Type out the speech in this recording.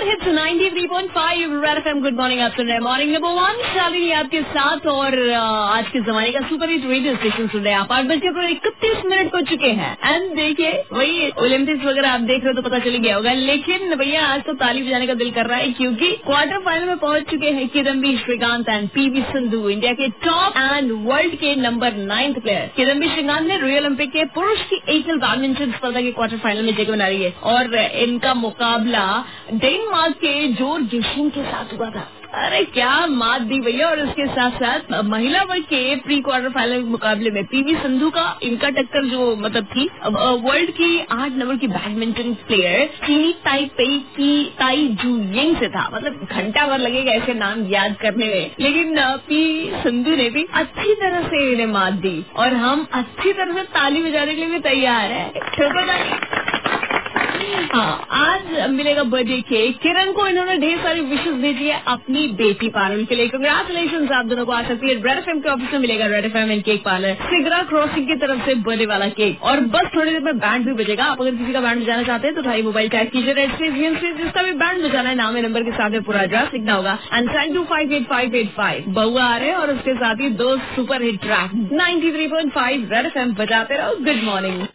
Super hits 93.5 red FM. Good morning, आप सुन रहे हैं मॉर्निंग नंबर 1 शालिनी आपके साथ। और आज के जमाने का सुपर हिट रेडियो स्टेशन सुन रहे हैं आप। 8:31 हो चुके हैं। एंड देखिए, वही ओलंपिक्स वगैरह आप देख रहे हो तो पता चल गया होगा, लेकिन भैया आज तो ताली बजाने का दिल कर रहा है, क्योंकि क्वार्टर फाइनल में पहुंच चुके हैं Kidambi Srikanth and PV Sindhu, India के टॉप एंड वर्ल्ड के नंबर 9 प्लेयर। किदम्बी श्रीकांत ने रियो ओलंपिक के पुरुष की एकल बैडमिंटन स्पर्धा के क्वार्टर फाइनल में जगह बना रही है और इनका मुकाबला डेनमार्क के जोर गिशिंग के साथ हुआ था। अरे क्या मात दी भैया। और उसके साथ साथ महिला वर्ग के प्री क्वार्टर फाइनल मुकाबले में पीवी सिंधु का इनका टक्कर जो मतलब थी वर्ल्ड की 8 नंबर की बैडमिंटन प्लेयर चीनी ताइपेई की ताई जू यिंग से था। मतलब घंटा भर लगेगा ऐसे नाम याद करने में, लेकिन पीवी सिंधु ने भी अच्छी तरह से इन्हें मात दी और हम अच्छी तरह से ताली बजाने के लिए भी तैयार है। हाँ, आज मिलेगा बर्थडे केक। किरण को इन्होंने ढेर सारी विशेष भेजी है अपनी बेटी पारुल के लिए। कंग्रेचुलेशन आप दोनों को। आ सकती है रेड एफएम के ऑफिस में मिलेगा, red FM and cake parlour, Sigra crossing की तरफ से बर्थडे वाला केक। और बस थोड़ी देर में बैंड भी बजेगा। आप अगर किसी का बैंड बजाना चाहते हैं तो उठाइए मोबाइल, टैग कीजिए रेड स्पेस, जिसका भी बैंड बजाना है नाम है नंबर के साथ पूरा एड्रेस लिखना होगा एंड 7258585। बउआ आ रहे हैं और उसके साथ ही 2 super hit track 93.5 red FM बजाते रहो। Good morning.